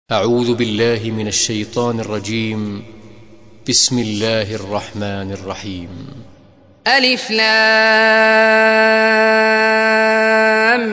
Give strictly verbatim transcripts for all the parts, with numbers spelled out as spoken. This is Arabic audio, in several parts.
أعوذ بالله من الشيطان الرجيم. بسم الله الرحمن الرحيم. ألف لام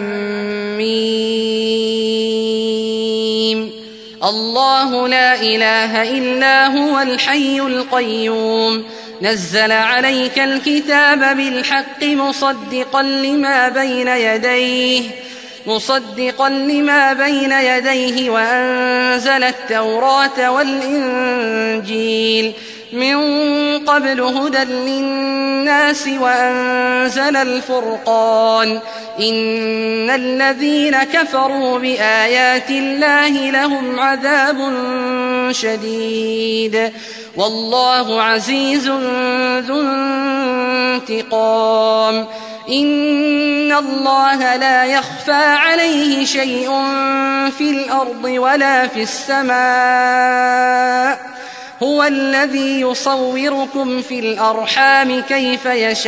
ميم. الله لا إله إلا هو الحي القيوم نزل عليك الكتاب بالحق مصدقا لما بين يديه مصدقا لما بين يديه وأنزل التوراة والإنجيل من قبل هدى للناس وأنزل الفرقان إن الذين كفروا بآيات الله لهم عذاب شديد والله عزيز ذو انتقام. إن الله لا يخفى عليه شيء في الأرض ولا في السماء هو الذي يصوركم في الأرحام كيف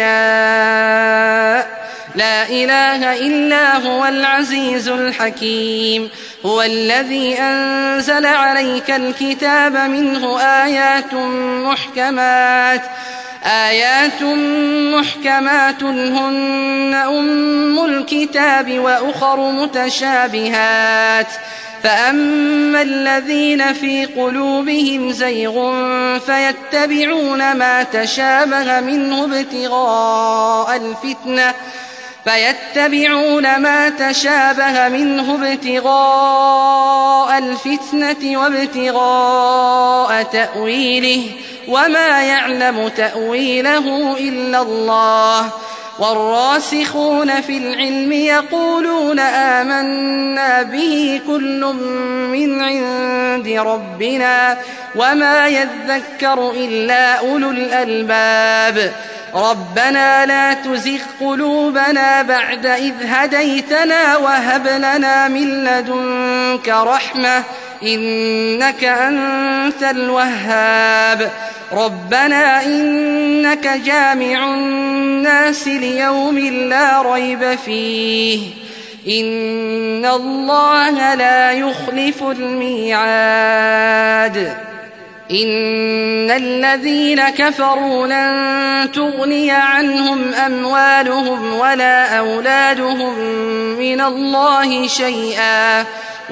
يشاء لا إله إلا هو العزيز الحكيم. هو الذي أنزل عليك الكتاب منه آيات محكمات آيات محكمات هن أم الكتاب وأخر متشابهات فأما الذين في قلوبهم زيغ فيتبعون ما تشابه منه ابتغاء الفتنة فيتبعون ما تشابه منه ابتغاء الفتنة وابتغاء تأويله وما يعلم تأويله إلا الله. والراسخون في العلم يقولون آمنا به كل من عند ربنا وما يذكر إلا أولو الألباب. ربنا لا تزغ قلوبنا بعد إذ هديتنا وهب لنا من لدنك رحمة إنك أنت الوهاب. ربنا إنك جامع الناس ليوم لا ريب فيه إن الله لا يخلف الميعاد. إن الذين كفروا لن تغني عنهم أموالهم ولا أولادهم من الله شيئا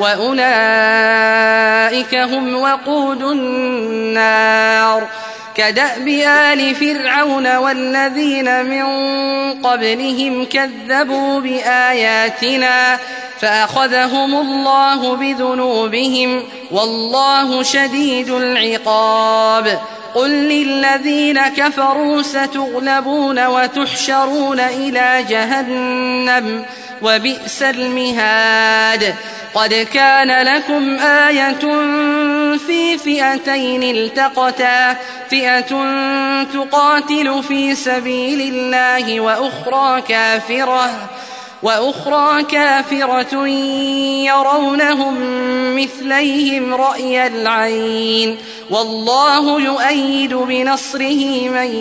وأولئك هم وقود النار. كدأب آل فرعون والذين من قبلهم كذبوا بآياتنا فأخذهم الله بذنوبهم والله شديد العقاب. قل للذين كفروا ستغلبون وتحشرون إلى جهنم وبئس المهاد. قد كان لكم آية في فئتين التقتا فئة تقاتل في سبيل الله وأخرى كافرة وأخرى كافرة يرونهم مثليهم رأي العين والله يؤيد بنصره من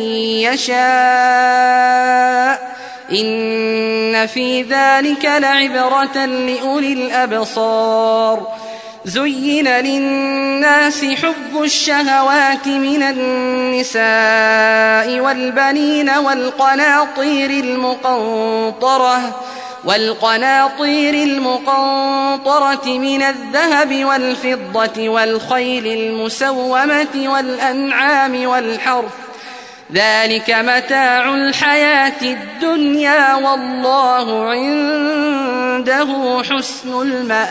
يشاء إن في ذلك لعبرة لأولي الأبصار. زين للناس حب الشهوات من النساء والبنين والقناطير المقنطرة والقناطير المقنطرة من الذهب والفضة والخيل المسومة والأنعام والحرث ذلك متاع الحياة الدنيا والله عنده حسن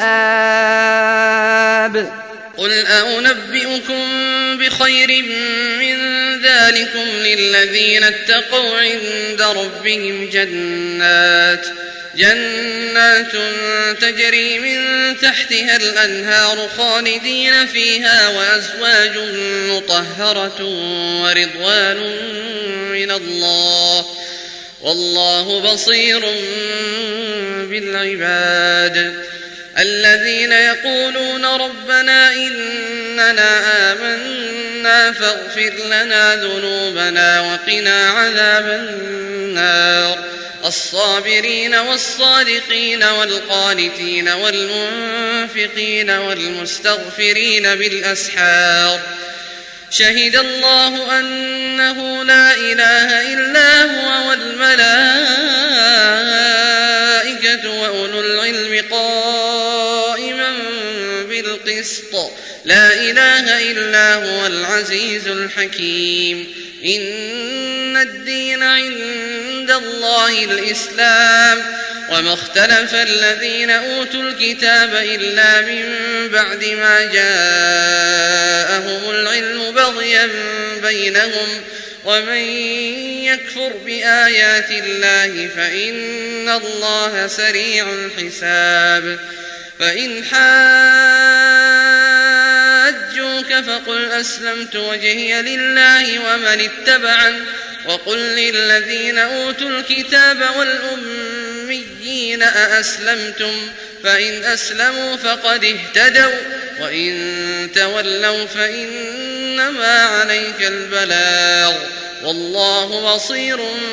المآب. قل أنبئكم بخير من ذلكم للذين اتقوا عند ربهم جنات جنات تجري من تحتها الأنهار خالدين فيها وأزواج مطهرة ورضوان من الله والله بصير بالعباد. الذين يقولون ربنا إننا آمنا ربنا فاغفر لنا ذنوبنا وقنا عذاب النار الصابرين والصادقين والقانتين والمنفقين والمستغفرين بالأسحار شهد الله أنه لا إله إلا هو والملائكة وأولو العلم قائما بالقسط لا إله إلا هو العزيز الحكيم إن الدين عند الله الإسلام وما اختلف الذين أوتوا الكتاب إلا من بعد ما جاءهم العلم بغيا بينهم ومن يكفر بآيات الله فإن الله سريع الحساب فإن حاجوك فقل أسلمت وجهي لله ومن اتبعن وقل للذين أوتوا الكتاب والأميين أأسلمتم فإن أسلموا فقد اهتدوا وإن تولوا فإنما عليك البلاغ والله بصير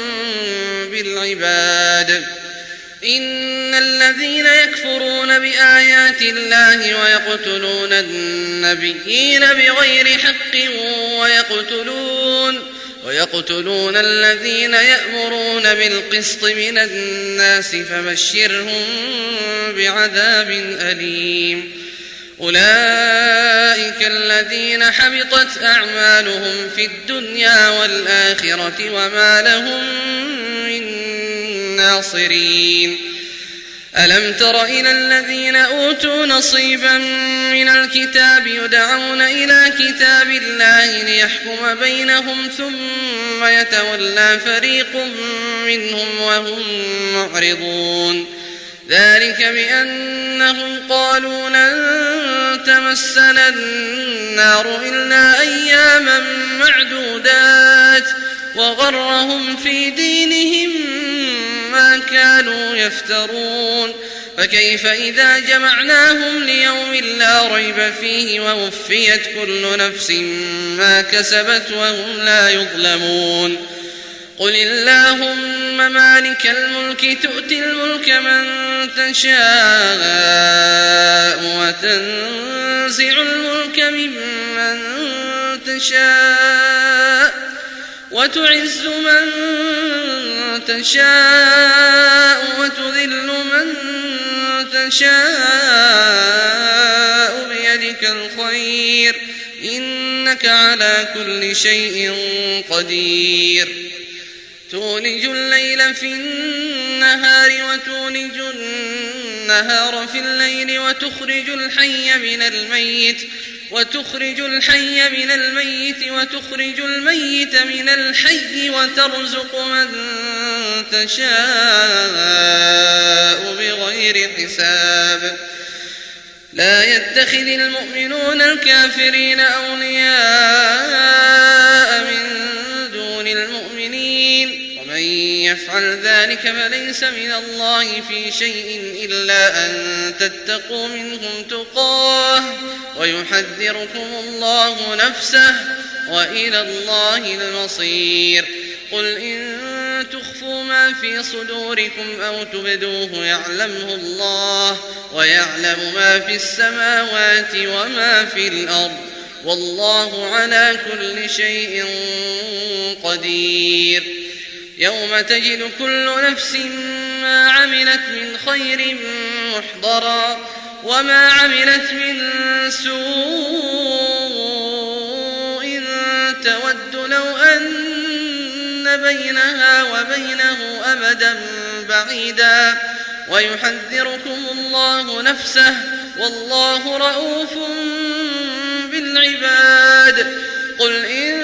بالعباد إن الذين يكفرون بآيات الله ويقتلون النبيين بغير حق ويقتلون ويقتلون الذين يأمرون بالقسط من الناس فبشرهم بعذاب أليم أولئك الذين حبطت أعمالهم في الدنيا والآخرة وما لهم من ناصرين ألم تر إلى الذين أوتوا نصيبا من الكتاب يدعون إلى كتاب الله ليحكم بينهم ثم يتولى فريق منهم وهم معرضون ذلك بأنهم قالوا لن تمسنا النار إلا أياما معدودات وغرهم في دينهم ما كانوا يفترون فكيف إذا جمعناهم ليوم لا ريب فيه ووفيت كل نفس ما كسبت وهم لا يظلمون قل اللهم مالك الملك تؤتي الملك من تشاء وتنزع الملك ممن تشاء وتعز من تشاء وتذل من تشاء بيدك الخير إنك على كل شيء قدير تولج الليل في النهار وتولج النهار في الليل وتخرج الحي من الميت وتخرج الحي من الميت وتخرج الميت من الحي وترزق من تشاء بغير حساب لا يتخذ المؤمنون الكافرين أولياء من دون المؤمنين ومن يفعل ذلك فليس من الله في شيء إلا أن تتقوا منهم تقاه ويحذركم الله نفسه وإلى الله المصير قل إن تخفوا ما في صدوركم أو تبدوه يعلمه الله ويعلم ما في السماوات وما في الأرض والله على كل شيء قدير يوم تجد كل نفس ما عملت من خير محضرا وما عملت من سوء تود لو أن بينها وبينه أمدا بعيدا ويحذركم الله نفسه والله رؤوف بالعباد قل إن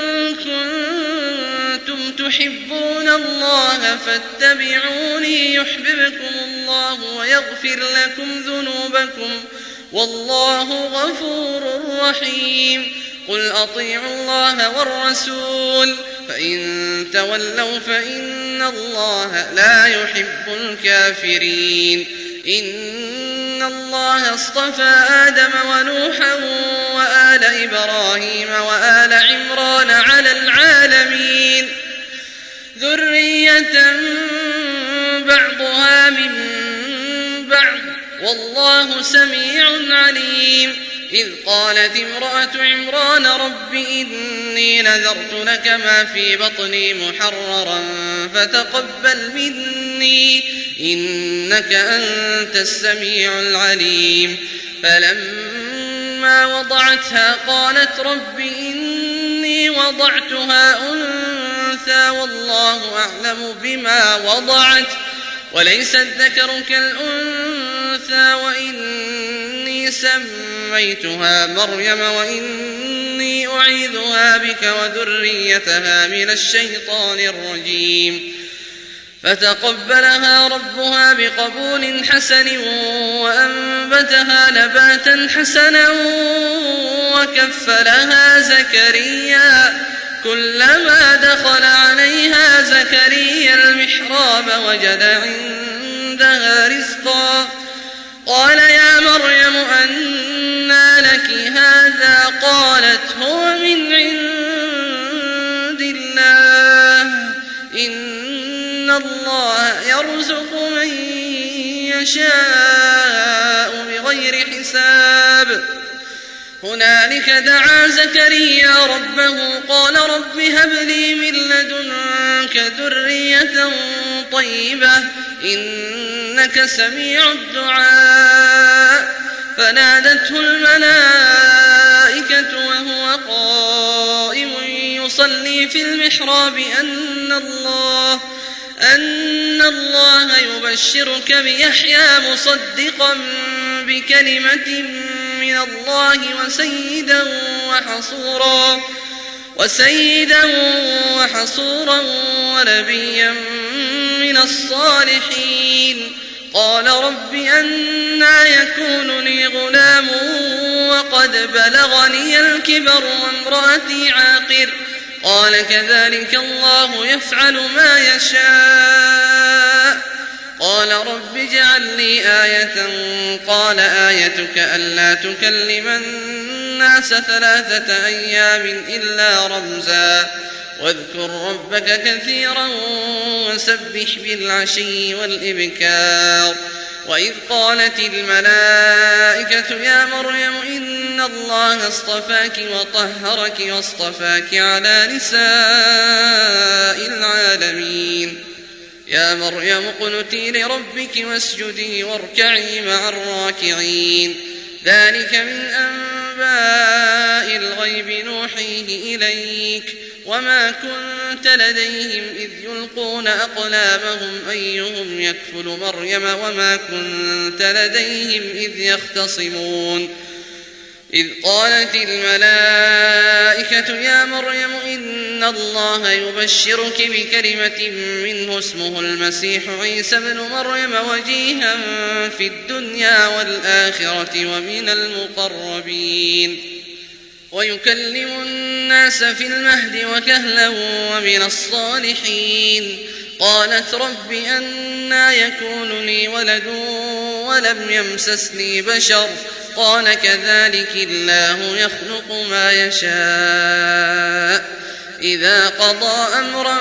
كنتم تحبون الله فاتبعوني يحببكم الله ويغفر لكم ذنوبكم والله غفور رحيم قل أطيعوا الله والرسول فإن تولوا فإن الله لا يحب الكافرين إن الله اصطفى آدم ونوحا وآل إبراهيم وآل ذرية بعضها من بعض والله سميع عليم. إذ قالت امرأة عمران رب إني نذرت لك ما في بطني محررا فتقبل مني إنك أنت السميع العليم. فلما وضعتها قالت رب إني وضعتها أنثى والله أعلم بما وضعت وليس الذكر كالأنثى وإني سميتها مريم وإني أعيذها بك وذريتها من الشيطان الرجيم. فتقبلها ربها بقبول حسن وأنبتها نباتا حسنا وكفلها زكريا كلما دخل عليها زكريا المحراب وجد عندها رزقا قال يا مريم أنى لك هذا قالت هو من عند الله إن الله يرزق من يشاء بغير حساب. هنالك دعا زكريا ربه قال رب هب لي من لدنك ذرية طيبة إنك سميع الدعاء. فنادته الملائكة وهو قائم يصلي في المحراب أن الله أن الله يبشرك بيحيى مصدقا بكلمة من الله وسيدا وحصورا وسيدا وحصورا ونبيا من الصالحين. قال رب أنى يكون لي غلام وقد بلغني الكبر وامرأتي عاقر قال كذلك الله يفعل ما يشاء. قال رب اجعل لي آية قال آيتك ألا تكلم الناس ثلاثة أيام إلا رمزا واذكر ربك كثيرا وسبح بالعشي والإبكار. وإذ قالت الملائكة يا مريم إن الله اصطفاك وطهرك واصطفاك على نساء العالمين. يا مريم اقنتي لربك واسجدي واركعي مع الراكعين. ذلك من أنباء الغيب نوحيه إليك وما كنت لديهم إذ يلقون أقلامهم أيهم يكفل مريم وما كنت لديهم إذ يختصمون. إذ قالت الملائكة يا مريم إن الله يبشرك بكلمة منه اسمه المسيح عيسى ابن مريم وجيها في الدنيا والآخرة ومن المقربين ويكلم الناس في المهد وكهلا ومن الصالحين. قالت رب أنى يكون لي ولد ولم يمسسني بشر قال كذلك الله يخلق ما يشاء إذا قضى أمرا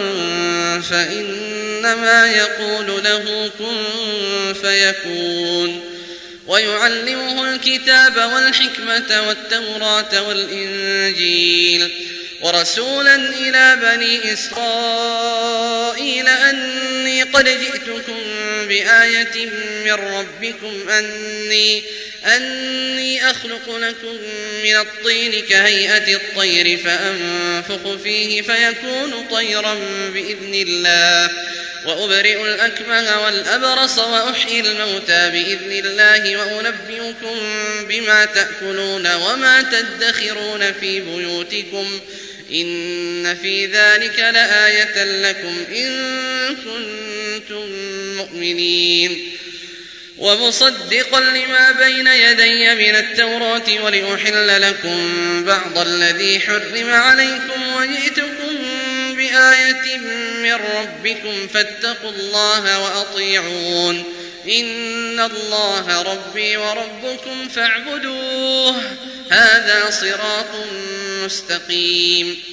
فإنما يقول له كن فيكون. ويعلمه الكتاب والحكمة والتوراة والإنجيل ورسولا إلى بني إسرائيل أني قد جئتكم بآية من ربكم أني أني أخلق لكم من الطين كهيئة الطير فأنفخ فيه فيكون طيرا بإذن الله وأبرئ الأكمه والأبرص وأحيي الموتى بإذن الله وأنبئكم بما تأكلون وما تدخرون في بيوتكم إن في ذلك لآية لكم إن كنتم مؤمنين. ومصدقا لما بين يدي من التوراة ولأحل لكم بعض الذي حرم عليكم وجئتكم بآية من ربكم فاتقوا الله وأطيعون إن الله ربي وربكم فاعبدوه هذا صراط مستقيم.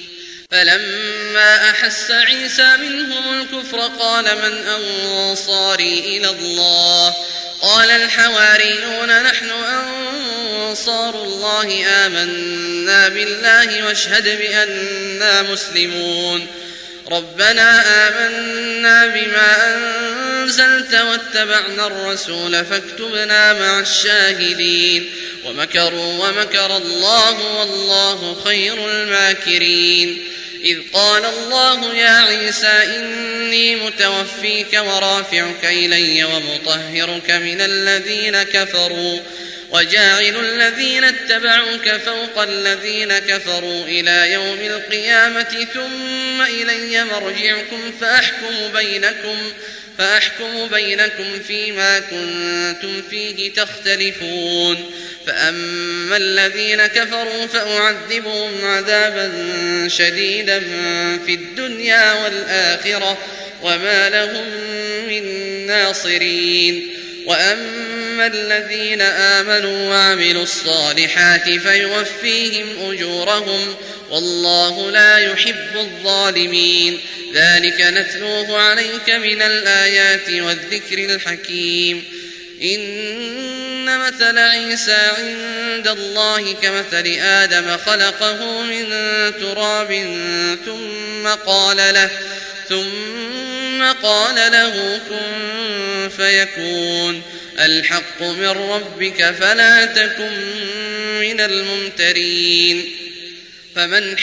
فلما أحس عيسى منهم الكفر قال من أنصاري إلى الله قال الحواريون نحن أنصار الله آمنا بالله واشهد بأننا مسلمون ربنا آمنا بما أنزلت واتبعنا الرسول فاكتبنا مع الشاهدين ومكروا ومكر الله والله خير الماكرين إذ قال الله يا عيسى إني متوفيك ورافعك إلي ومطهرك من الذين كفروا وجاعل الذين اتبعوك فوق الذين كفروا إلى يوم القيامة ثم إلي مرجعكم فأحكم بينكم فأحكم بينكم فيما كنتم فيه تختلفون فأما الذين كفروا فأعذبهم عذابا شديدا في الدنيا والآخرة وما لهم من ناصرين وأما الذين آمنوا وعملوا الصالحات فيوفيهم أجورهم والله لا يحب الظالمين ذلك نتلوه عليك من الآيات والذكر الحكيم إن مثل عيسى عند الله كمثل آدم خلقه من تراب ثم قال له ثم قال له كن فيكون الحق من ربك فلا تكن من الممترين فمن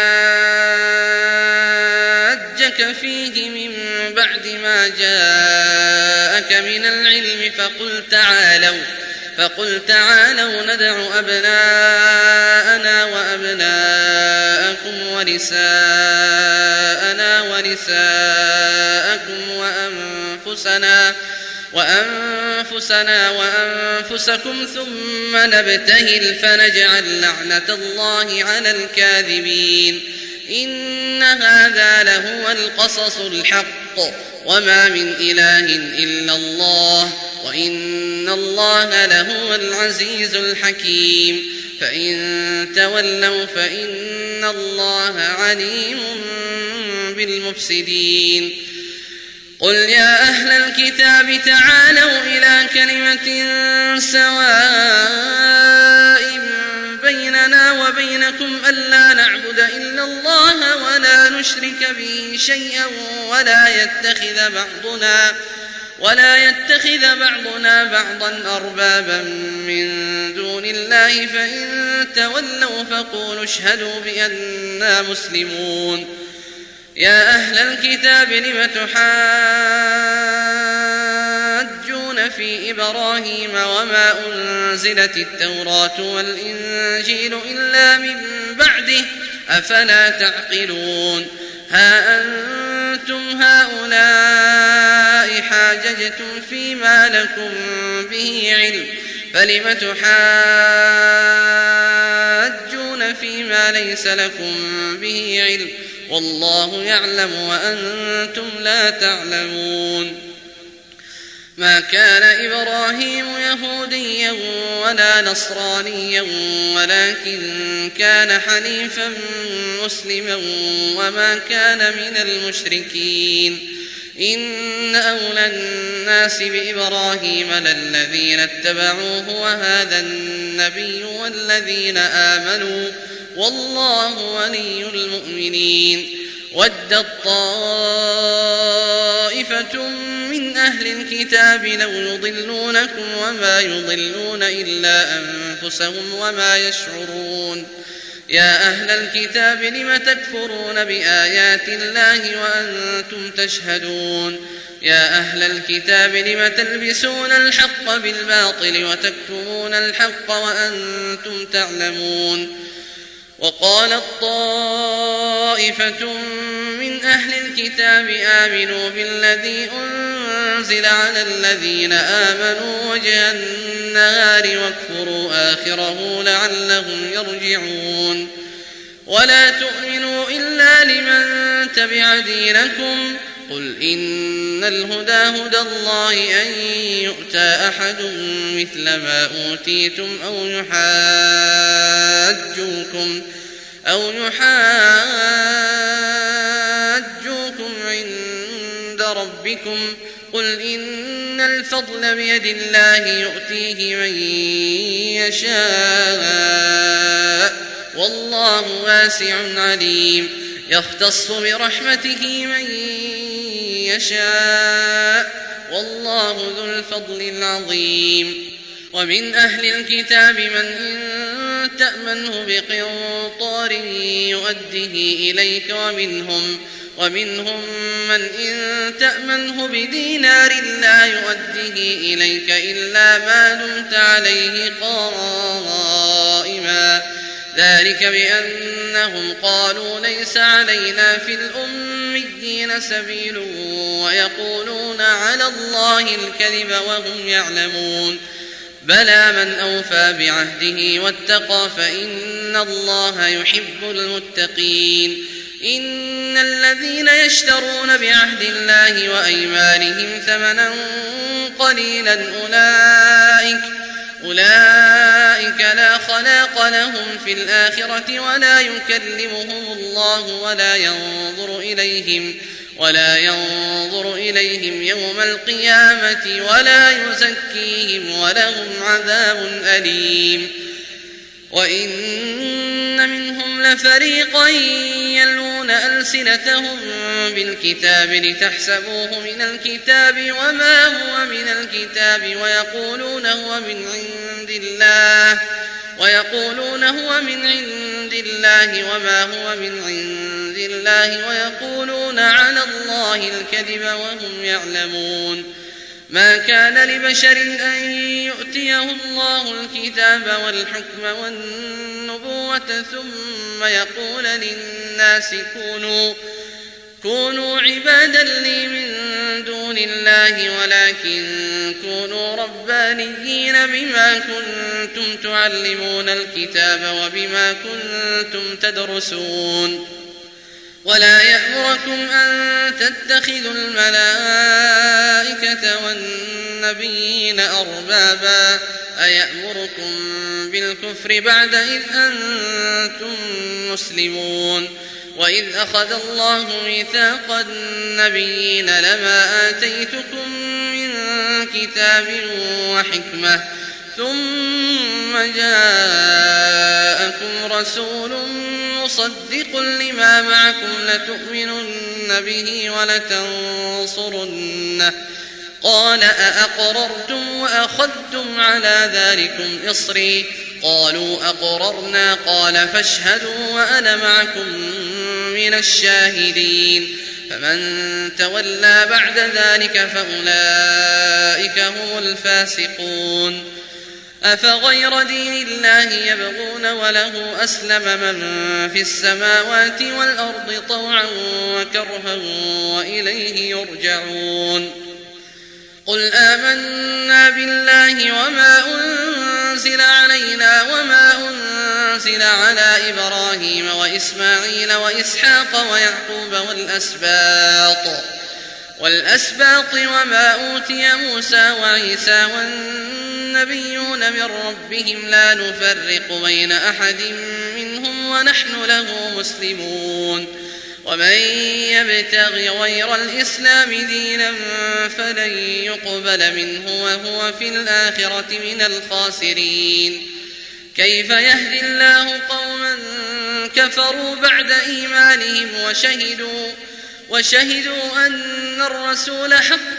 حاجك فيه من بعد ما جاءك من العلم فقل تعالوا فقل تعالوا ندع أبناءنا وأبناءكم ونساءنا ونساءكم وأنفسنا وأنفسنا وأنفسكم ثم نبتهل فنجعل لعنة الله على الكاذبين إن هذا لهو القصص الحق وما من إله إلا الله وإن الله لهو العزيز الحكيم فإن تولوا فإن الله عليم بالمفسدين قل يا أهل الكتاب تعالوا إلى كلمة سواء بيننا وبينكم ألا نعبد إلا الله ولا نشرك به شيئا ولا يتخذ بعضنا ولا يتخذ بعضنا بعضا أربابا من دون الله فإن تولوا فقولوا اشهدوا بأننا مسلمون يا أهل الكتاب لم تحاجون في إبراهيم وما أنزلت التوراة والإنجيل إلا من بعده أفلا تعقلون ها أنتم هؤلاء حاججتم فيما لكم به علم فلم تحاجون فيما ليس لكم به علم والله يعلم وأنتم لا تعلمون ما كان إبراهيم يهوديا ولا نصرانيا ولكن كان حنيفا مسلما وما كان من المشركين إن أولى الناس بإبراهيم للذين اتبعوه وهذا النبي والذين آمنوا والله ولي المؤمنين ودت طائفة من أهل الكتاب لو يضلونكم وما يضلون إلا أنفسهم وما يشعرون يا أهل الكتاب لم تكفرون بآيات الله وأنتم تشهدون يا أهل الكتاب لم تلبسون الحق بالباطل وتكتمون الحق وأنتم تعلمون وقالت طائفة من أهل الكتاب آمنوا بالذي أنزل على الذين آمنوا وجه النهار واكفروا آخره لعلهم يرجعون ولا تؤمنوا إلا لمن تبع دينكم قل إن الهدى هدى الله أن يؤتى أحد مثل ما أوتيتم أو يحاجوكم أو يحاجوكم عند ربكم قل إن الفضل بيد الله يؤتيه من يشاء والله واسع عليم يختص برحمته من يشاء والله ذو الفضل العظيم ومن أهل الكتاب من إن تأمنه بقنطار يؤده إليك ومنهم ومنهم من إن تأمنه بدينار لا يؤده إليك إلا ما دمت عليه قائما ذلك بأنهم قالوا ليس علينا في الأميين سبيل ويقولون على الله الكذب وهم يعلمون بلى من أوفى بعهده واتقى فإن الله يحب المتقين إن الذين يشترون بعهد الله وأيمانهم ثمنا قليلا أولئك, أولئك لا خلاق لهم في الآخرة ولا يكلمهم الله ولا ينظر إليهم ولا ينظر إليهم يوم القيامة ولا يزكيهم ولهم عذاب أليم وإن منهم لفريقا يلون ألسنتهم بالكتاب لتحسبوه من الكتاب وما هو من الكتاب ويقولون هو من عند الله ويقولون هو من عند الله وما هو من عند الله ويقولون على الله الكذب وهم يعلمون ما كان لبشر أن يؤتيه الله الكتاب والحكم والنبوة ثم يقول للناس كونوا, كونوا عبادا لي من دون الله ولكن كونوا ربانيين بما كنتم تعلمون الكتاب وبما كنتم تدرسون ولا يأمركم أن تتخذوا الملائكة والنبيين أربابا أيأمركم بالكفر بعد إذ أنتم مسلمون وإذ أخذ الله ميثاق النبيين لما آتيتكم من كتاب وحكمة ثم جاءكم رسول مصدق لما معكم لتؤمنن به ولتنصرنه قال أأقررتم وأخذتم على ذلكم إصري قالوا أقررنا قال فاشهدوا وأنا معكم من الشاهدين فمن تولى بعد ذلك فأولئك هم الفاسقون أفغير دين الله يبغون وله أسلم من في السماوات والأرض طوعا وكرها وإليه يرجعون قل آمنا بالله وما أنزل علينا وما أنزل على إبراهيم وإسماعيل وإسحاق ويعقوب والأسباط والأسباط وما أوتي موسى وعيسى والنبيون من ربهم لا نفرق بين أحد منهم ونحن له مسلمون ومن يبتغ غير الإسلام دينا فلن يقبل منه وهو في الآخرة من الخاسرين كيف يهدي الله قوما كفروا بعد إيمانهم وشهدوا وشهدوا أن الرسول حق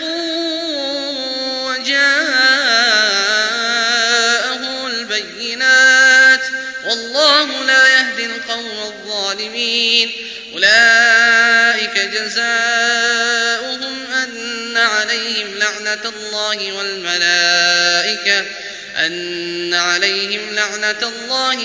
وجاءه البينات والله لا يهدي القوم الظالمين أولئك جزاؤهم أن عليهم لعنة الله والملائكة أن عليهم لعنة الله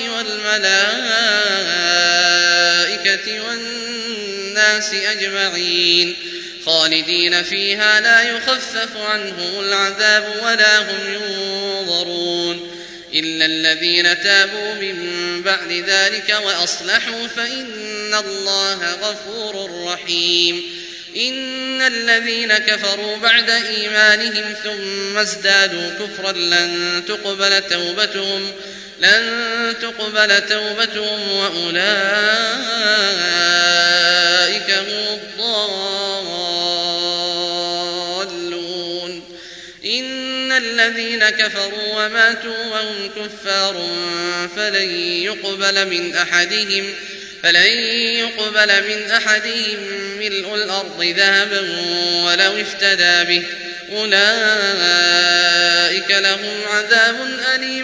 والملائكة والناس أجمعين خالدين فيها لا يخفف عنهم العذاب ولا هم ينظرون إلا الذين تابوا من بعد ذلك وأصلحوا فإن الله غفور رحيم إن الذين كفروا بعد إيمانهم ثم ازدادوا كفرا لن تقبل توبتهم لن تقبل توبتهم وأولئك هم الضالون. إن الذين كفروا وماتوا وهم كفار فلن يقبل من أحدهم فلن يقبل من أحدهم ملء الأرض ذهبا ولو افتدى به أولئك لهم عذاب أليم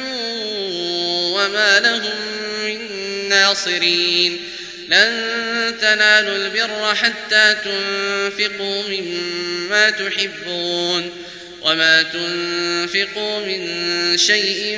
وما لهم من ناصرين. لن تنالوا البر حتى تنفقوا مما تحبون وما تنفقوا من شيء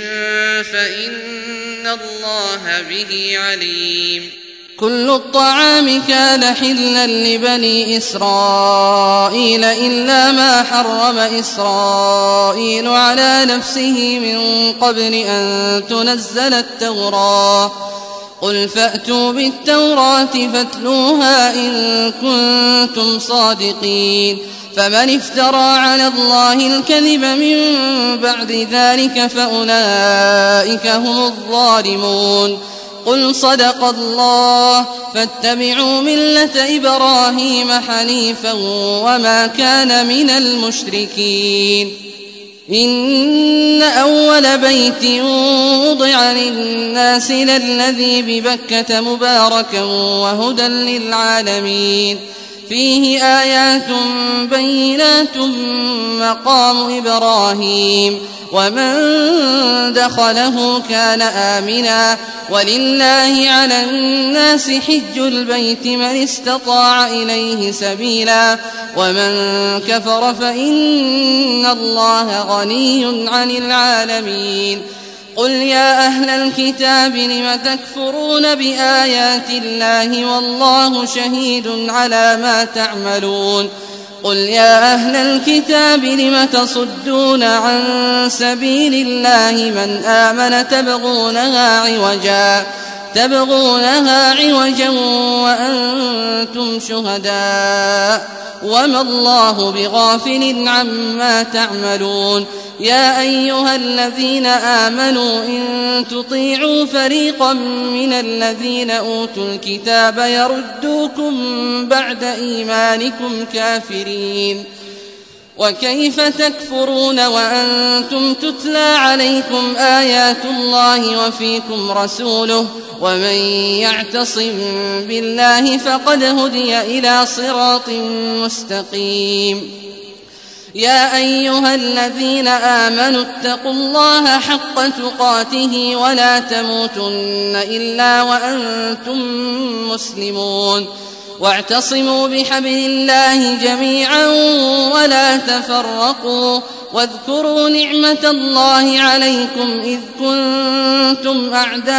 فإن الله به عليم. كل الطعام كان حلا لبني إسرائيل إلا ما حرم إسرائيل على نفسه من قبل أن تنزل التوراة. قل فأتوا بالتوراة فاتلوها إن كنتم صادقين. فمن افترى على الله الكذب من بعد ذلك فأولئك هم الظالمون. قل صدق الله فاتبعوا ملة إبراهيم حنيفا وما كان من المشركين. إن أول بيت وضع للناس للذي ببكة مباركا وهدى للعالمين فيه آيات بينات مقام إبراهيم ومن دخله كان آمنا ولله على الناس حج البيت من استطاع إليه سبيلا ومن كفر فإن الله غني عن العالمين. قل يا أهل الكتاب لم تكفرون بآيات الله والله شهيد على ما تعملون. قل يا أهل الكتاب لم تصدون عن سبيل الله من آمن تبغونها عوجا تبغونها عوجا وأنتم شهداء وما الله بغافل عما تعملون. يا أيها الذين آمنوا إن تطيعوا فريقا من الذين أوتوا الكتاب يردوكم بعد إيمانكم كافرين. وكيف تكفرون وأنتم تتلى عليكم آيات الله وفيكم رسوله ومن يعتصم بالله فقد هدي إلى صراط مستقيم. يا أيها الذين آمنوا اتقوا الله حق تقاته ولا تموتن إلا وأنتم مسلمون. واعتصموا بحبل الله جميعا ولا تفرقوا واذكروا نعمة الله عليكم إذ كنتم أعداء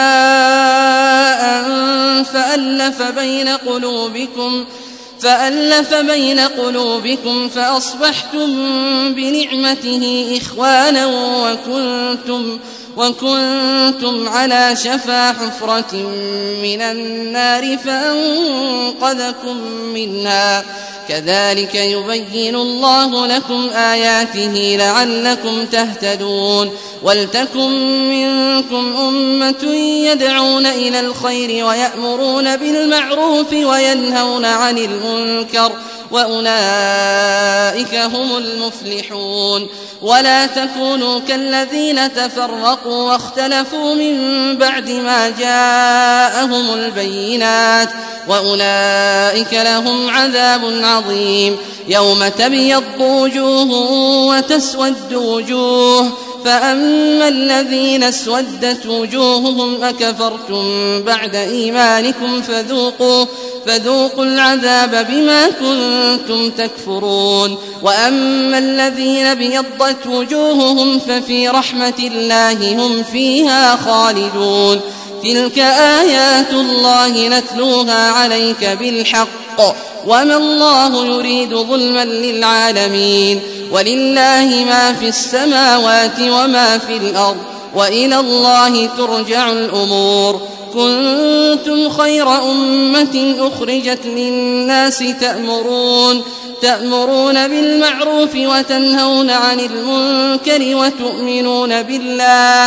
فألف بين قلوبكم فألف بين قلوبكم فأصبحتم بنعمته إخوانا وكنتم وكنتم على شفا حفرة من النار فأنقذكم منها. كذلك يبين الله لكم آياته لعلكم تهتدون. ولتكن منكم أمة يدعون إلى الخير ويأمرون بالمعروف وينهون عن المنكر وأولئك هم المفلحون. ولا تكونوا كالذين تفرقوا واختلفوا من بعد ما جاءهم البينات وأولئك لهم عذاب عظيم. يوم تبيض وجوه وتسود وجوه فأما الذين اسودت وجوههم أكفرتم بعد إيمانكم فذوقوا فذوقوا العذاب بما كنتم تكفرون. وأما الذين بيضت وجوههم ففي رحمة الله هم فيها خالدون. تلك آيات الله نتلوها عليك بالحق وما الله يريد ظلما للعالمين. ولله ما في السماوات وما في الأرض وإلى الله ترجع الأمور. كنتم خير أمة أخرجت للناس تأمرون تأمرون بالمعروف وتنهون عن المنكر وتؤمنون بالله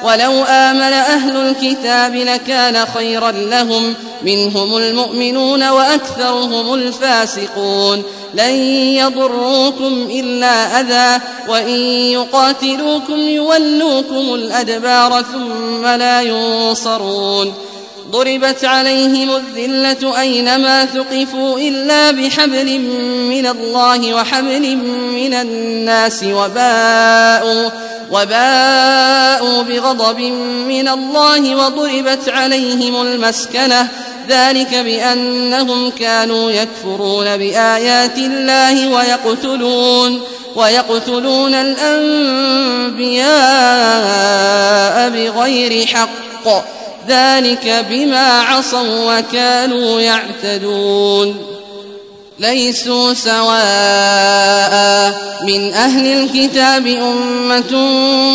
ولو آمن أهل الكتاب لكان خيرا لهم منهم المؤمنون وأكثرهم الفاسقون لن يضروكم إلا أذى وإن يقاتلوكم يولوكم الأدبار ثم لا ينصرون ضربت عليهم الذلة أينما ثقفوا إلا بحبل من الله وحبل من الناس وباءوا, وباءوا بغضب من الله وضربت عليهم المسكنة ذلك بأنهم كانوا يكفرون بآيات الله ويقتلون, ويقتلون الأنبياء بغير حق ذلك بما عصوا وكانوا يعتدون ليسوا سواء من أهل الكتاب أمة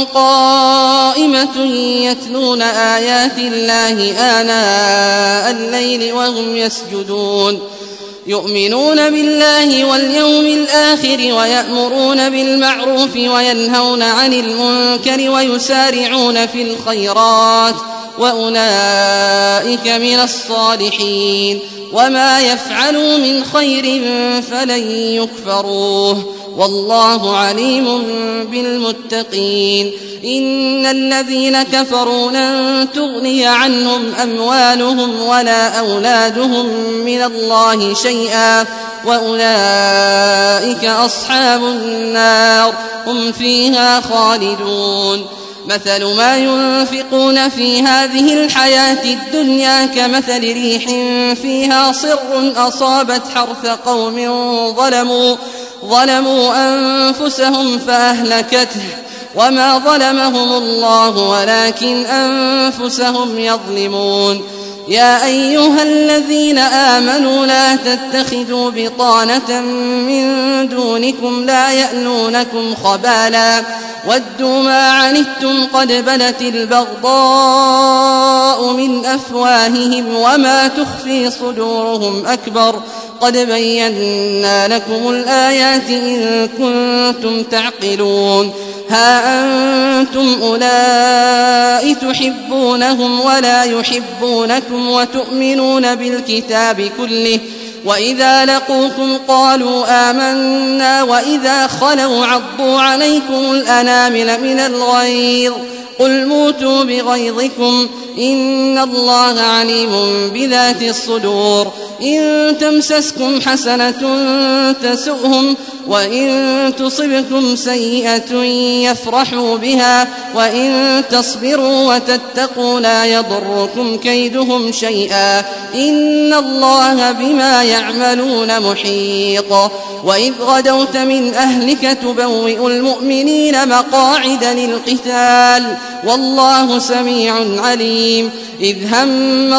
قائمة يتلون آيات الله آناء الليل وهم يسجدون يؤمنون بالله واليوم الآخر ويأمرون بالمعروف وينهون عن المنكر ويسارعون في الخيرات وأولئك من الصالحين وما يفعلوا من خير فلن يكفروه والله عليم بالمتقين إن الذين كفروا لن تغني عنهم أموالهم ولا أولادهم من الله شيئا وأولئك أصحاب النار هم فيها خالدون مثل ما ينفقون في هذه الحياة الدنيا كمثل ريح فيها صر أصابت حرث قوم ظلموا, ظلموا أنفسهم فأهلكته وما ظلمهم الله ولكن أنفسهم يظلمون يا أيها الذين آمنوا لا تتخذوا بطانة من دونكم لا يألونكم خبالا ودوا ما عنتم قد بدت البغضاء من أفواههم وما تخفي صدورهم أكبر قد بينا لكم الآيات إن كنتم تعقلون ها أنتم أولئك تحبونهم ولا يحبونكم وتؤمنون بالكتاب كله وإذا لقوكم قالوا آمنا وإذا خلوا عضوا عليكم الأنامل من الغيظ قل موتوا بغيظكم إن الله عليم بذات الصدور إن تمسسكم حسنة تسؤهم وإن تصبكم سيئة يفرحوا بها وإن تصبروا وتتقوا لا يضركم كيدهم شيئا إن الله بما يعملون محيط وإذ غدوت من أهلك تبوئ المؤمنين مقاعد للقتال والله سميع عليم إذ هم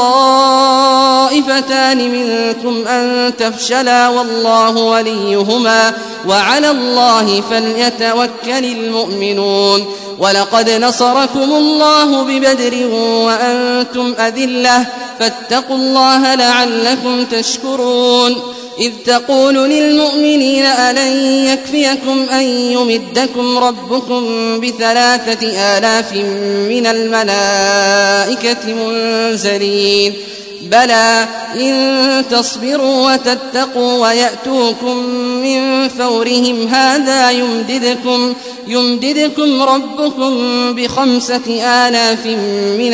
الطائفتان منكم أن تفشلا والله وليهما وعلى الله فليتوكل المؤمنون ولقد نصركم الله ببدر وأنتم أذلة فاتقوا الله لعلكم تشكرون إذ تقول للمؤمنين ألن يكفيكم أن يمدكم ربكم بثلاثة آلاف من الملائكة منزلين بلى إن تصبروا وتتقوا ويأتوكم من فورهم هذا يمددكم, يمددكم ربكم بخمسة آلاف من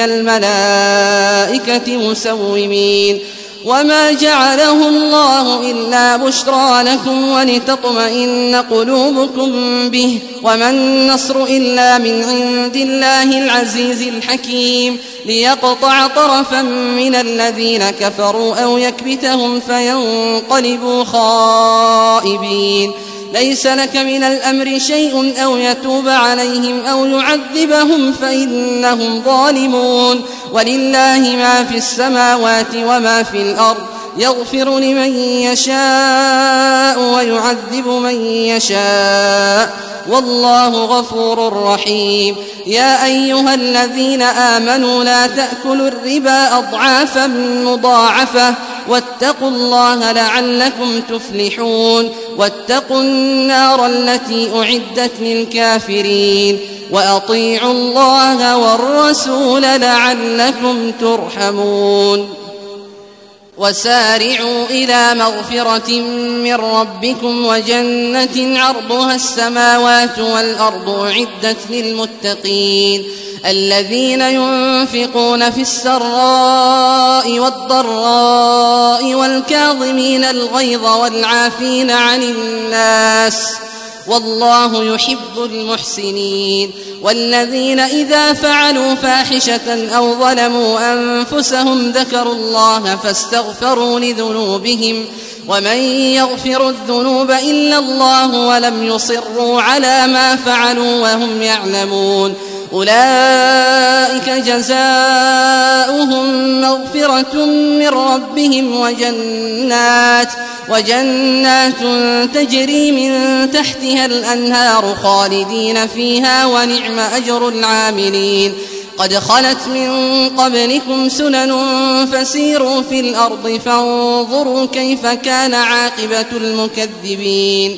الملائكة مسومين وما جعله الله إلا بشرى لكم ولتطمئن قلوبكم به وما النصر إلا من عند الله العزيز الحكيم ليقطع طرفا من الذين كفروا أو يكبتهم فينقلبوا خائبين ليس لك من الأمر شيء أو يتوب عليهم أو يعذبهم فإنهم ظالمون ولله ما في السماوات وما في الأرض يغفر لمن يشاء ويعذب من يشاء والله غفور رحيم يا أيها الذين آمنوا لا تأكلوا الربا أضعافا مضاعفة واتقوا الله لعلكم تفلحون واتقوا النار التي أعدت للكافرين وأطيعوا الله والرسول لعلكم ترحمون وسارعوا إلى مغفرة من ربكم وجنة عرضها السماوات والأرض أعدت للمتقين الذين ينفقون في السراء والضراء والكاظمين الغيظ والعافين عن الناس والله يحب المحسنين والذين إذا فعلوا فاحشة أو ظلموا أنفسهم ذكروا الله فاستغفروا لذنوبهم ومن يغفر الذنوب إلا الله ولم يصروا على ما فعلوا وهم يعلمون أولئك جزاؤهم مغفرة من ربهم وجنات وجنات تجري من تحتها الأنهار خالدين فيها ونعم أجر العاملين قد خلت من قبلكم سنن فسيروا في الأرض فانظروا كيف كان عاقبة المكذبين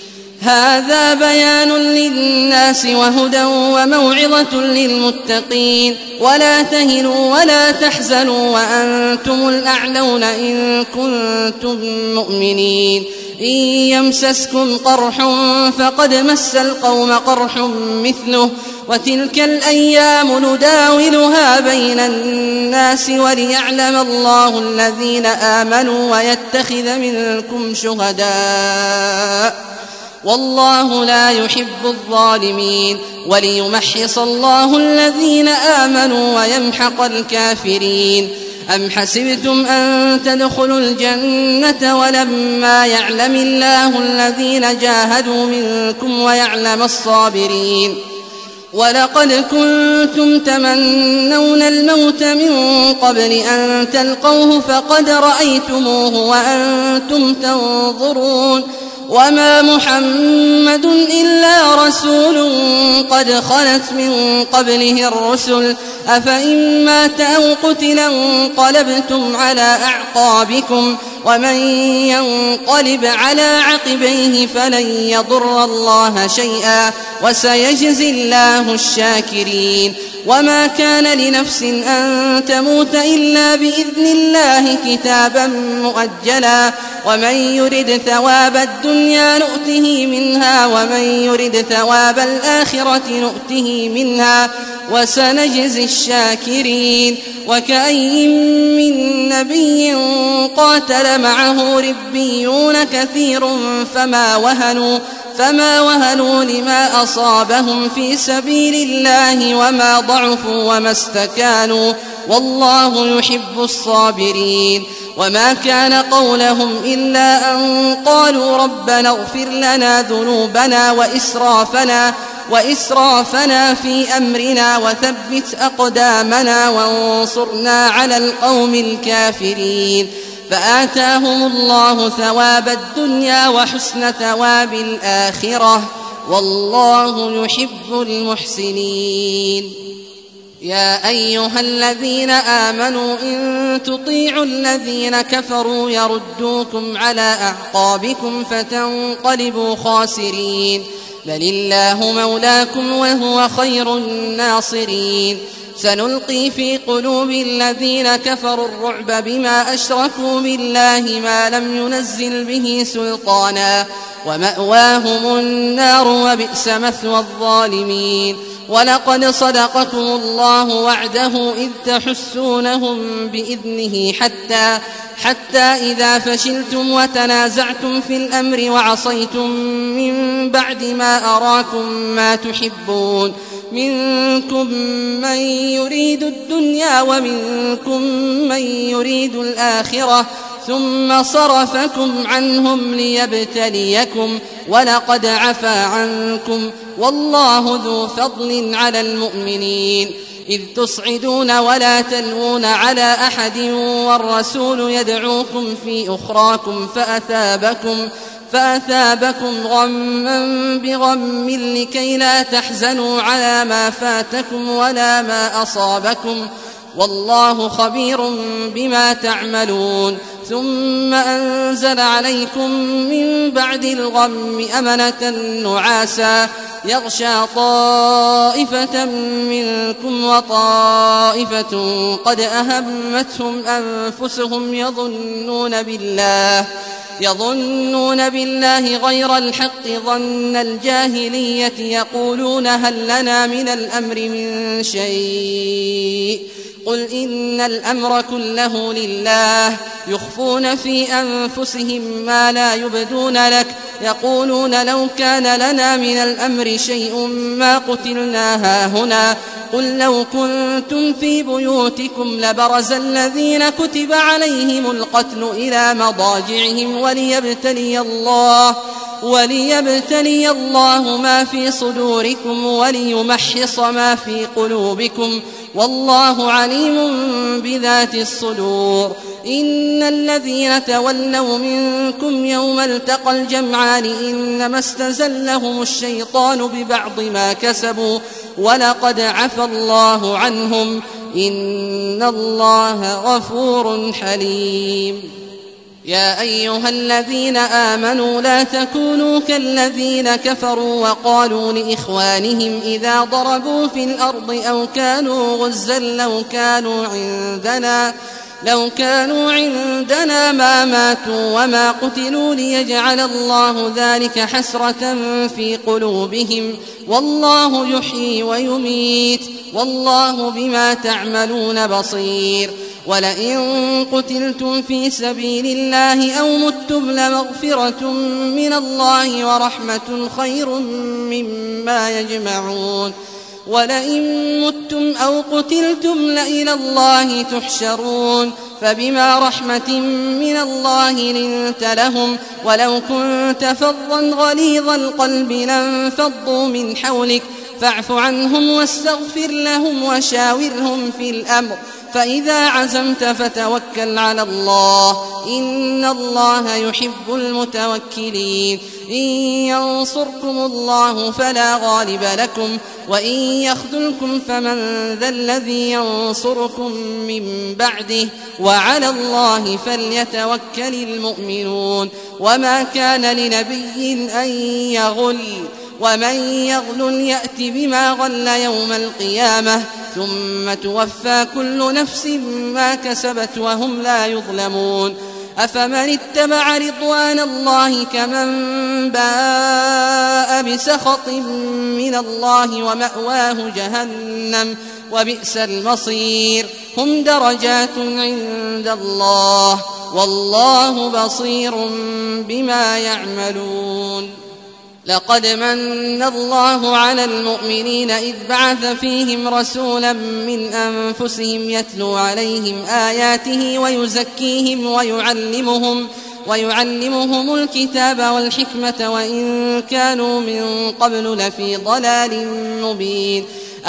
هذا بيان للناس وهدى وموعظة للمتقين ولا تهنوا ولا تحزنوا وأنتم الأعلون إن كنتم مؤمنين إن يمسسكم قرح فقد مس القوم قرح مثله وتلك الأيام نداولها بين الناس وليعلم الله الذين آمنوا ويتخذ منكم شهداء والله لا يحب الظالمين وليمحص الله الذين آمنوا ويمحق الكافرين أم حسبتم أن تدخلوا الجنة ولما يعلم الله الذين جاهدوا منكم ويعلم الصابرين ولقد كنتم تمنون الموت من قبل أن تلقوه فقد رأيتموه وأنتم تنظرون وما محمد إلا رسول قد خلت من قبله الرسل أفإن مات أو قتل انقلبتم على أعقابكم ومن ينقلب على عقبيه فلن يضر الله شيئا وسيجزي الله الشاكرين وما كان لنفس أن تموت إلا بإذن الله كتابا مؤجلا ومن يرد ثواب الدنيا نؤته منها ومن يرد ثواب الآخرة نؤته منها وسنجزي الشاكرين وكأي من نبي قاتل معه ربيون كثير فما وهنوا فما وهنوا لما أصابهم في سبيل الله وما ضعفوا وما استكانوا والله يحب الصابرين وما كان قولهم إلا أن قالوا ربنا اغفر لنا ذنوبنا وإسرافنا وإسرافنا في أمرنا وثبت أقدامنا وانصرنا على القوم الكافرين فآتاهم الله ثواب الدنيا وحسن ثواب الآخرة والله يحب المحسنين يا أيها الذين آمنوا إن تطيعوا الذين كفروا يردوكم على أعقابكم فتنقلبوا خاسرين بل الله مولاكم وهو خير الناصرين سنلقي في قلوب الذين كفروا الرعب بما أشركوا بالله ما لم ينزل به سلطانا ومأواهم النار وبئس مثوى الظالمين ولقد صدقكم الله وعده إذ تحسونهم بإذنه حتى حتى إذا فشلتم وتنازعتم في الأمر وعصيتم من بعد ما أراكم ما تحبون منكم من يريد الدنيا ومنكم من يريد الآخرة ثم صرفكم عنهم ليبتليكم ولقد عفا عنكم والله ذو فضل على المؤمنين إذ تصعدون ولا تلوون على أحد والرسول يدعوكم في أخراكم فأثابكم فأثابكم غما بغم لكي لا تحزنوا على ما فاتكم ولا ما أصابكم والله خبير بما تعملون ثم أنزل عليكم من بعد الغم أمنة نعاسا يغشى طائفة منكم وطائفة قد أهمتهم أنفسهم يظنون بالله يظنون بالله غير الحق ظن الجاهلية يقولون هل لنا من الأمر من شيء قل إن الأمر كله لله يخفون في أنفسهم ما لا يبدون لك يقولون لو كان لنا من الأمر شيء ما قتلنا هاهنا قل لو كنتم في بيوتكم لبرز الذين كتب عليهم القتل إلى مضاجعهم وليبتلي الله وليبتلي الله ما في صدوركم وليمحص ما في قلوبكم والله عليم بذات الصدور إن الذين تولوا منكم يوم التقى الجمعان إنما استزلهم الشيطان ببعض ما كسبوا ولقد عفى الله عنهم إن الله غفور حليم يا أيها الذين آمنوا لا تكونوا كالذين كفروا وقالوا لإخوانهم إذا ضربوا في الأرض أو كانوا غزا لو كانوا عندنا لو كانوا عندنا ما ماتوا وما قتلوا ليجعل الله ذلك حسرة في قلوبهم والله يحيي ويميت والله بما تعملون بصير ولئن قتلتم في سبيل الله أو متم لمغفرة من الله ورحمة خير مما يجمعون ولئن متم أو قتلتم لإلى الله تحشرون فبما رحمة من الله لنت لهم ولو كنت فظا غليظ القلب لانفضوا من حولك فاعف عنهم واستغفر لهم وشاورهم في الأمر فإذا عزمت فتوكل على الله إن الله يحب المتوكلين إن ينصركم الله فلا غالب لكم وإن يخذلكم فمن ذا الذي ينصركم من بعده وعلى الله فليتوكل المؤمنون وما كان لنبي أن يغل ومن يغل يأت بما غل يوم القيامة ثم توفى كل نفس ما كسبت وهم لا يظلمون أفمن اتبع رضوان الله كمن باء بسخط من الله ومأواه جهنم وبئس المصير هم درجات عند الله والله بصير بما يعملون لقد من الله على المؤمنين إذ بعث فيهم رسولا من أنفسهم يتلو عليهم آياته ويزكيهم ويعلمهم ويعلمهم الكتاب والحكمة وإن كانوا من قبل لفي ضلال مبين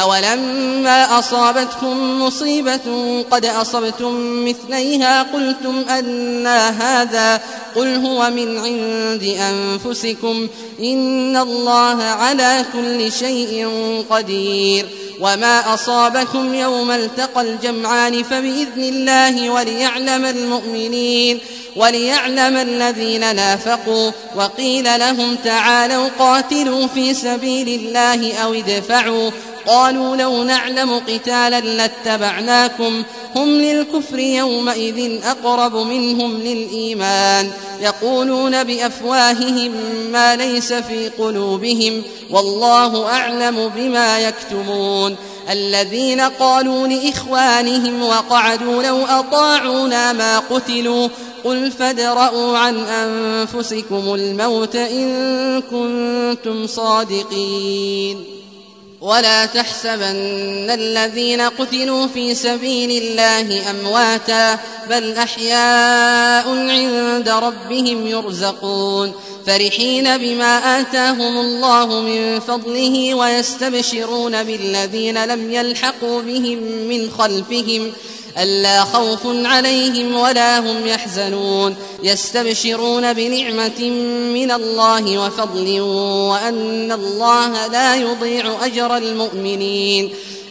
أولما أصابتكم مصيبة قد أصبتم مثليها قلتم أنى هذا قل هو من عند أنفسكم إن الله على كل شيء قدير وما أصابكم يوم التقى الجمعان فبإذن الله وليعلم المؤمنين وليعلم الذين نافقوا وقيل لهم تعالوا قاتلوا في سبيل الله أو ادفعوا قالوا لو نعلم قتالا لاتبعناكم هم للكفر يومئذ أقرب منهم للإيمان يقولون بأفواههم ما ليس في قلوبهم والله أعلم بما يكتمون الذين قالوا لإخوانهم وقعدوا لو أطاعونا ما قتلوا قل فادرءوا عن أنفسكم الموت إن كنتم صادقين ولا تحسبن الذين قتلوا في سبيل الله أمواتا بل أحياء عند ربهم يرزقون فرحين بما آتاهم الله من فضله ويستبشرون بالذين لم يلحقوا بهم من خلفهم ألا خوف عليهم ولا هم يحزنون يستبشرون بنعمة من الله وفضل وأن الله لا يضيع أجر المؤمنين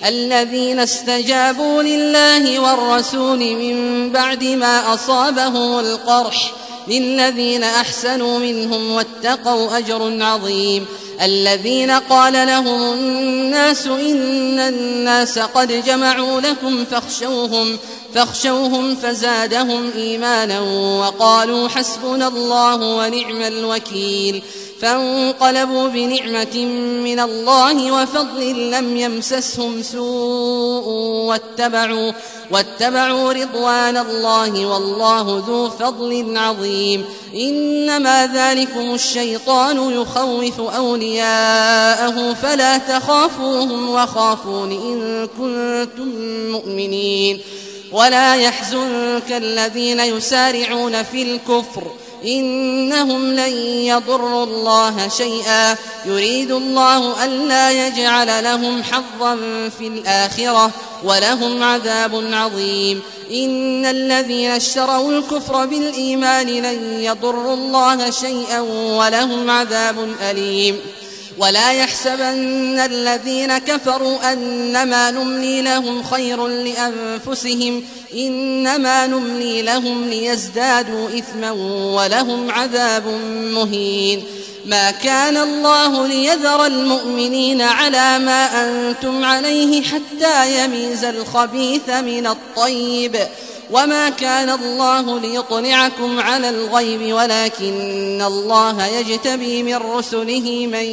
الذين استجابوا لله والرسول من بعد ما أصابهم القرح للذين أحسنوا منهم واتقوا أجر عظيم. الذين قال لهم الناس إن الناس قد جمعوا لكم فاخشوهم فاخشوهم فزادهم إيمانا وقالوا حسبنا الله ونعم الوكيل. فانقلبوا بنعمة من الله وفضل لم يمسسهم سوء واتبعوا, واتبعوا رضوان الله والله ذو فضل عظيم. إنما ذلكم الشيطان يخوف أولياءه فلا تخافوهم وخافون إن كنتم مؤمنين. ولا يحزنك الذين يسارعون في الكفر إنهم لن يضروا الله شيئا يريد الله ألا يجعل لهم حظا في الآخرة ولهم عذاب عظيم. إن الذين اشتروا الكفر بالإيمان لن يضروا الله شيئا ولهم عذاب أليم. ولا يحسبن الذين كفروا أنما نملي لهم خير لأنفسهم إنما نملي لهم ليزدادوا إثما ولهم عذاب مهين. ما كان الله ليذر المؤمنين على ما أنتم عليه حتى يميز الخبيث من الطيب وما كان الله ليطلعكم على الغيب ولكن الله يجتبي من رسله من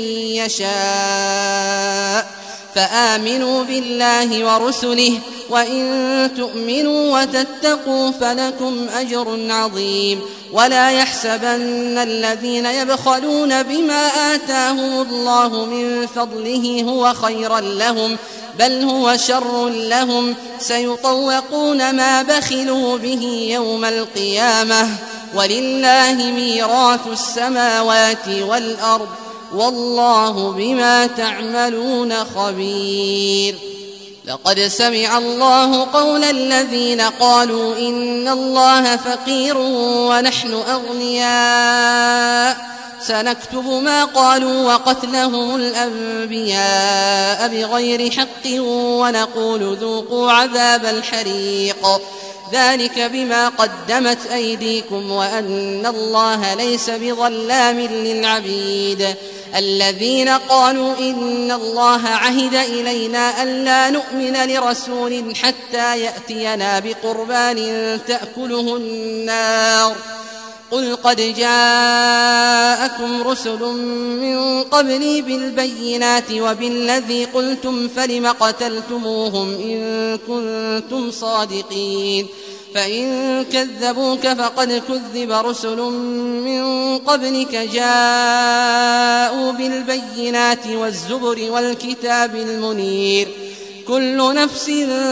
يشاء فآمنوا بالله ورسله وإن تؤمنوا وتتقوا فلكم أجر عظيم. ولا يحسبن الذين يبخلون بما آتاهم الله من فضله هو خيرا لهم بل هو شر لهم سيطوقون ما بخلوا به يوم القيامة ولله ميراث السماوات والأرض والله بما تعملون خبير. لقد سمع الله قول الذين قالوا إن الله فقير ونحن أغنياء سنكتب ما قالوا وقتلهم الأنبياء بغير حق ونقول ذوقوا عذاب الحريق ذلك بما قدمت أيديكم وأن الله ليس بظلام للعبيد. الذين قالوا إن الله عهد إلينا ألا نؤمن لرسول حتى يأتينا بقربان تأكله النار قل قد جاءكم رسل من قبلي بالبينات وبالذي قلتم فلم قتلتموهم إن كنتم صادقين. فإن كذبوك فقد كذب رسل من قبلك جاءوا بالبينات والزبر والكتاب المنير. كل نفس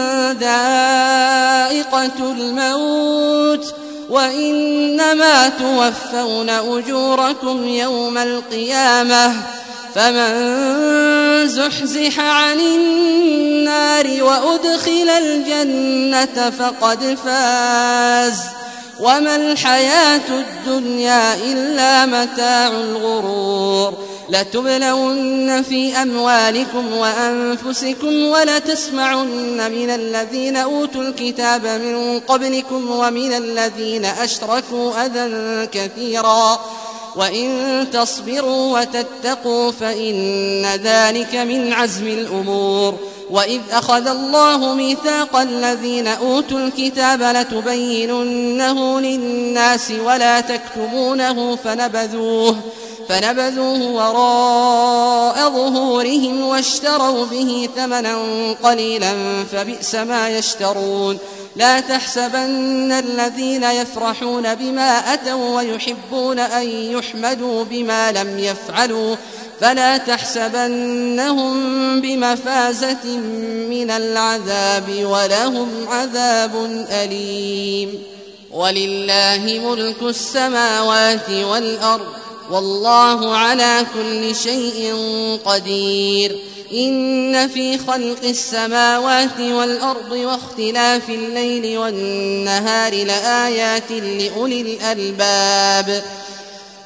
ذائقة الموت وإنما توفون أجوركم يوم القيامة فمن زحزح عن النار وأدخل الجنة فقد فاز وما الحياة الدنيا إلا متاع الغرور. لتبلون في أموالكم وأنفسكم ولتسمعن من الذين أوتوا الكتاب من قبلكم ومن الذين أشركوا أذى كثيرا وإن تصبروا وتتقوا فإن ذلك من عزم الأمور. وإذ أخذ الله ميثاق الذين أوتوا الكتاب لتبيننه للناس ولا تكتمونه فنبذوه فنبذوه وراء ظهورهم واشتروا به ثمنا قليلا فبئس ما يشترون. لا تحسبن الذين يفرحون بما أتوا ويحبون أن يحمدوا بما لم يفعلوا فلا تحسبنهم بمفازة من العذاب ولهم عذاب أليم. ولله ملك السماوات والأرض والله على كل شيء قدير. إن في خلق السماوات والأرض واختلاف الليل والنهار لآيات لأولي الألباب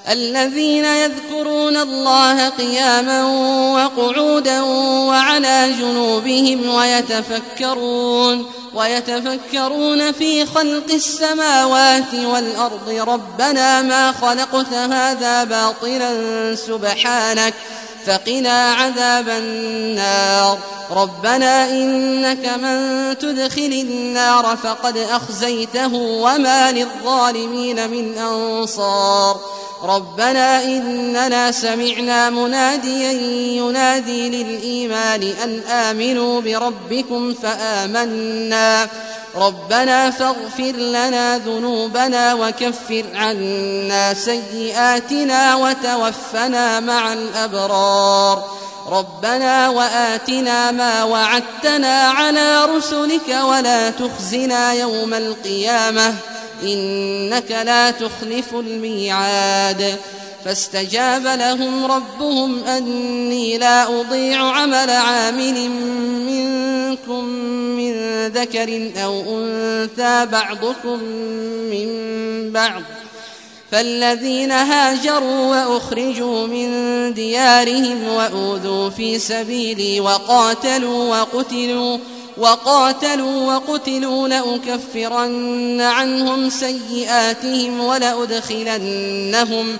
الذين يذكرون الله قياما وقعودا وعلى جنوبهم ويتفكرون ويتفكرون في خلق السماوات والأرض ربنا ما خلقت هذا باطلا سبحانك فقنا عذاب النار ربنا إنك من تدخل النار فقد أخزيته وما للظالمين من أنصار ربنا إننا سمعنا مناديا ينادي للإيمان أن آمنوا بربكم فآمنا ربنا فاغفر لنا ذنوبنا وكفر عنا سيئاتنا وتوفنا مع الأبرار ربنا وآتنا ما وعدتنا على رسلك ولا تخزنا يوم القيامة إنك لا تخلف الميعاد فاستجاب لهم ربهم أني لا أضيع عمل عامل منكم من ذكر أو أنثى بعضكم من بعض فالذين هاجروا وأخرجوا من ديارهم وأوذوا في سبيلي وقاتلوا وقتلوا وقاتلوا وقتلوا لأكفرن عنهم سيئاتهم ولأدخلنهم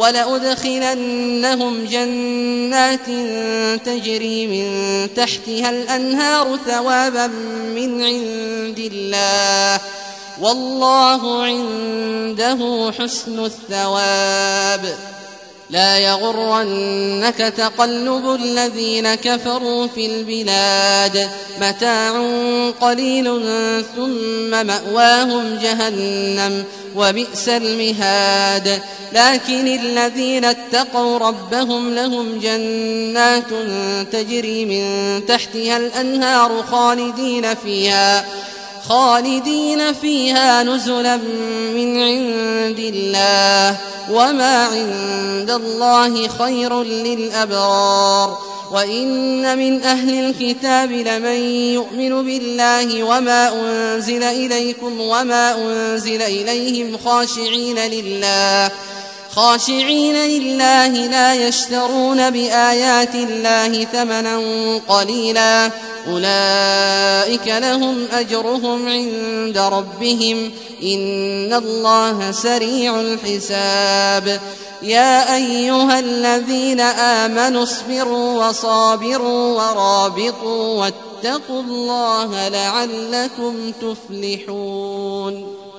ولأدخلنهم جنات تجري من تحتها الأنهار ثوابا من عند الله والله عنده حسن الثواب لا يغرنك تقلب الذين كفروا في البلاد متاع قليل ثم مأواهم جهنم وبئس المهاد لكن الذين اتقوا ربهم لهم جنات تجري من تحتها الأنهار خالدين فيها خالدين فيها نزلا من عند الله وما عند الله خير للأبرار وإن من أهل الكتاب لمن يؤمن بالله وما أنزل إليكم وما أنزل إليهم خاشعين لله خاشعين لله لا يشترون بآيات الله ثمنا قليلا أولئك لهم أجرهم عند ربهم إن الله سريع الحساب يا أيها الذين آمنوا اصبروا وصابروا ورابطوا واتقوا الله لعلكم تفلحون.